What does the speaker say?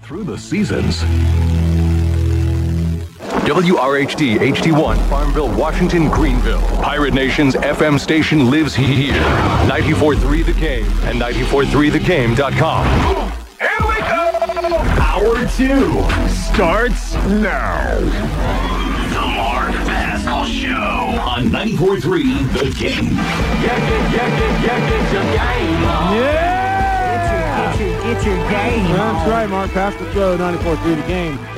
Through the seasons. WRHD HD1, Farmville, Washington, Greenville. Pirate Nation's FM station lives here. 94.3 The Game and 94.3thegame.com. Here we go! Hour 2 starts now. The Mark Pascal Show on 94.3 The Game. It's your game. Yeah! Get your game. That's right, Mark Pascal Show, 94.3 The Game.